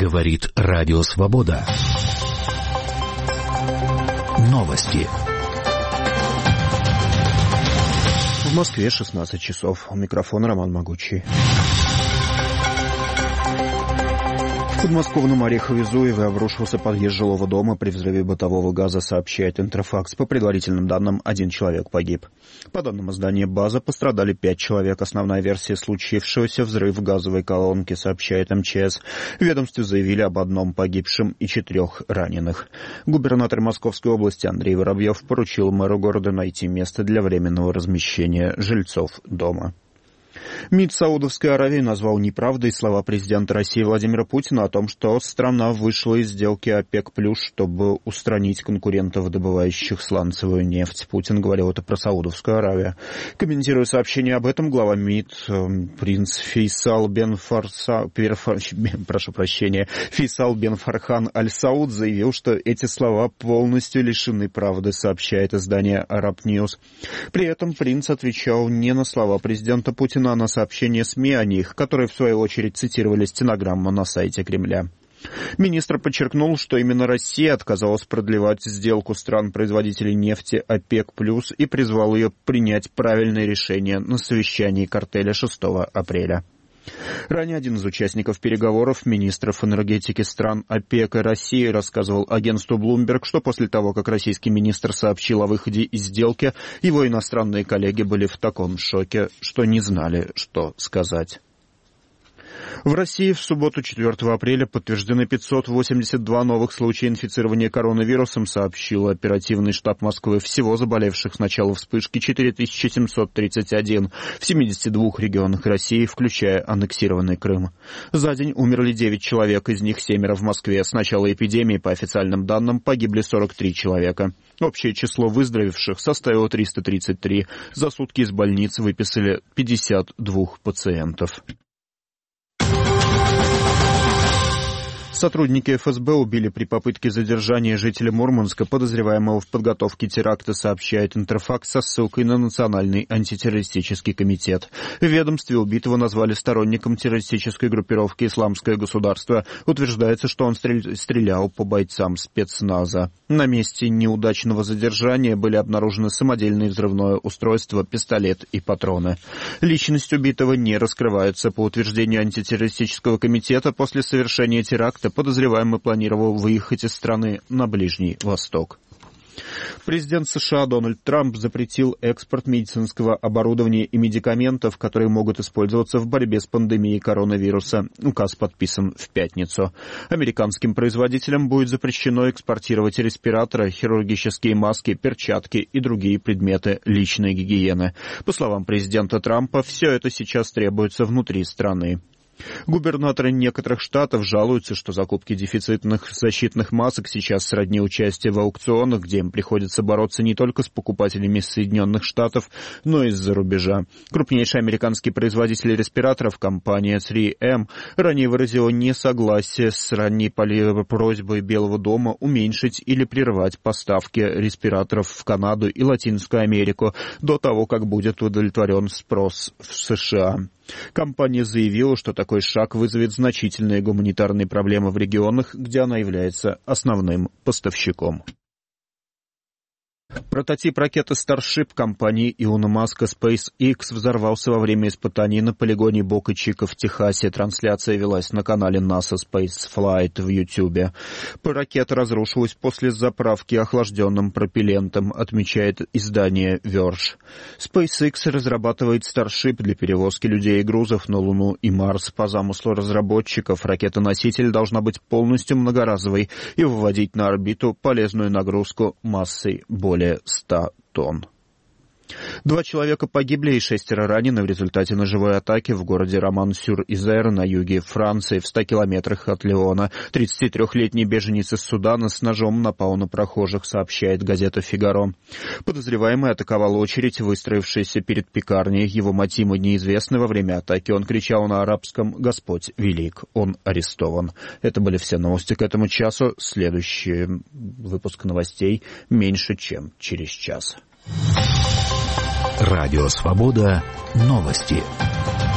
Говорит Радио Свобода. Новости. В Москве 16 часов. У микрофона Роман Могучий. В подмосковном Орехове-Зуеве обрушился подъезд жилого дома. При взрыве бытового газа, сообщает Интерфакс. По предварительным данным, 1 человек погиб. По данным издания «База», пострадали 5 человек. Основная версия случившегося — взрыв газовой колонки, сообщает МЧС. В ведомстве заявили об 1 погибшем и 4 раненых. Губернатор Московской области Андрей Воробьев поручил мэру города найти место для временного размещения жильцов дома. МИД Саудовской Аравии назвал неправдой слова президента России Владимира Путина о том, что страна вышла из сделки ОПЕК+, чтобы устранить конкурентов, добывающих сланцевую нефть. Путин говорил это про Саудовскую Аравию. Комментируя сообщение об этом, глава МИД принц Фейсал бен Фархан Аль-Сауд заявил, что эти слова полностью лишены правды, сообщает издание Араб Ньюс. При этом принц отвечал не на слова президента Путина, а на сообщения СМИ о них, которые, в свою очередь, цитировали стенограмму на сайте Кремля. Министр подчеркнул, что именно Россия отказалась продлевать сделку стран-производителей нефти ОПЕК+, и призвал ее принять правильное решение на совещании картеля 6 апреля. Ранее один из участников переговоров, министров энергетики стран ОПЕК и России, рассказывал агентству Bloomberg, что после того, как российский министр сообщил о выходе из сделки, его иностранные коллеги были в таком шоке, что не знали, что сказать. В России в субботу, 4 апреля, подтверждены 582 новых случая инфицирования коронавирусом, сообщил оперативный штаб Москвы. Всего заболевших с начала вспышки 4731 в 72 регионах России, включая аннексированный Крым. За день умерли 9 человек, из них 7 в Москве. С начала эпидемии, по официальным данным, погибли 43 человека. Общее число выздоровевших составило 333. За сутки из больниц выписали 52 пациентов. Сотрудники ФСБ убили при попытке задержания жителя Мурманска, подозреваемого в подготовке теракта, сообщает Интерфакс со ссылкой на Национальный антитеррористический комитет. В ведомстве убитого назвали сторонником террористической группировки «Исламское государство». Утверждается, что он стрелял по бойцам спецназа. На месте неудачного задержания были обнаружены самодельное взрывное устройство, пистолет и патроны. Личность убитого не раскрывается. По утверждению антитеррористического комитета, после совершения теракта подозреваемый планировал выехать из страны на Ближний Восток. Президент США Дональд Трамп запретил экспорт медицинского оборудования и медикаментов, которые могут использоваться в борьбе с пандемией коронавируса. Указ подписан в пятницу. Американским производителям будет запрещено экспортировать респираторы, хирургические маски, перчатки и другие предметы личной гигиены. По словам президента Трампа, все это сейчас требуется внутри страны. Губернаторы некоторых штатов жалуются, что закупки дефицитных защитных масок сейчас сродни участию в аукционах, где им приходится бороться не только с покупателями из Соединенных Штатов, но и из-за рубежа. Крупнейший американский производитель респираторов, компания 3M, ранее выразила несогласие с ранней просьбой Белого дома уменьшить или прервать поставки респираторов в Канаду и Латинскую Америку до того, как будет удовлетворен спрос в США. Компания заявила, что такой шаг вызовет значительные гуманитарные проблемы в регионах, где она является основным поставщиком. Прототип ракеты Starship компании Илона Маска SpaceX взорвался во время испытаний на полигоне Бока-Чика в Техасе. Трансляция велась на канале NASA Spaceflight в YouTube. Ракета разрушилась после заправки охлажденным пропеллентом, отмечает издание Verge. SpaceX разрабатывает Starship для перевозки людей и грузов на Луну и Марс. По замыслу разработчиков, ракета-носитель должна быть полностью многоразовой и выводить на орбиту полезную нагрузку массой более 100 тонн. 2 человека погибли и 6 ранены в результате ножевой атаки в городе Роман-сюр-Изер на юге Франции, в 100 километрах от Лиона. 33-летний беженец из Судана с ножом напал на прохожих, сообщает газета «Фигаро». Подозреваемый атаковал очередь, выстроившаяся перед пекарней. Его мотивы неизвестны. Во время атаки он кричал на арабском «Господь велик». Он арестован. Это были все новости к этому часу. Следующий выпуск новостей меньше, чем через час. Радио Свобода. Новости.